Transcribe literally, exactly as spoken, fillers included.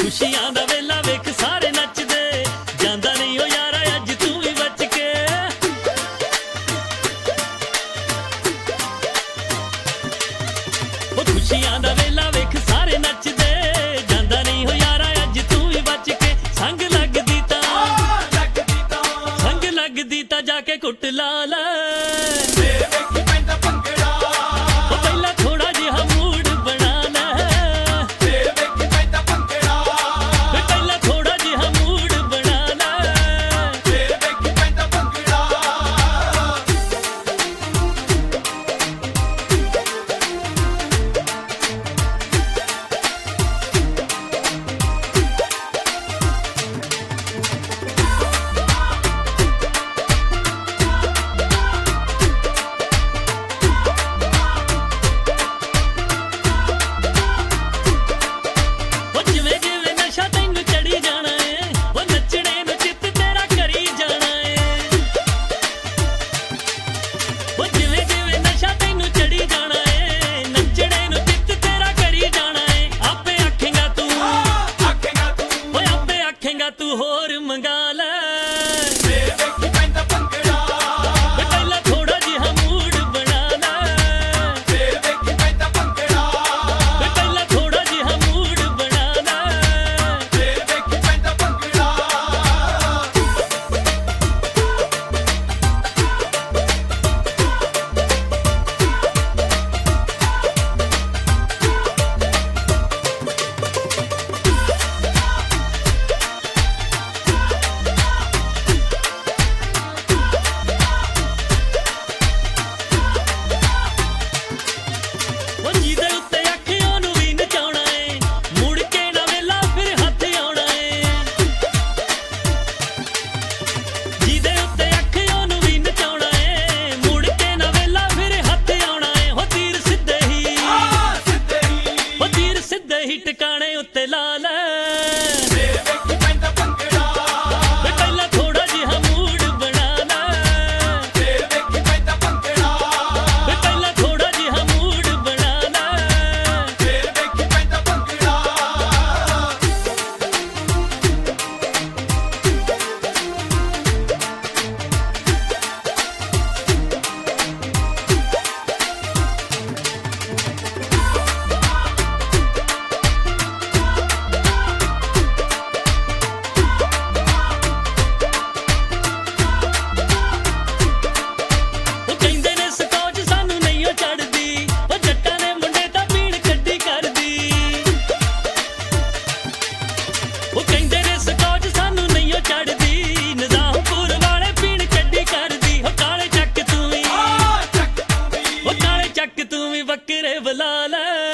खुशियां दा वेला वेख सारे नचदे जांदा नहीं हो यारा अज तू भी बच के ओ खुशियां दा वेला वेख सारे नचदे जांदा नहीं हो यारा अज तू भी बच के संग लगदी ता संग लगदी ता जाके कुट ला लै तू होर मंगा ले वेखी पैंदा भंगड़ा पहला थोड़ा जिहा मूड बना ले वेखी पैंदा भंगड़ा पहला थोड़ा जिहा मूड बना ले वेखी पैंदा भंगड़ा टिकाने उत्ते ला ले वेखी पैंदा भंगड़ा पहला थोड़ा जिहा मूड बना ले वेखी पैंदा भंगड़ा पहला थोड़ा जिहा मूड बना ले वेखी पैंदा भंगड़ा बकरे बुला ले।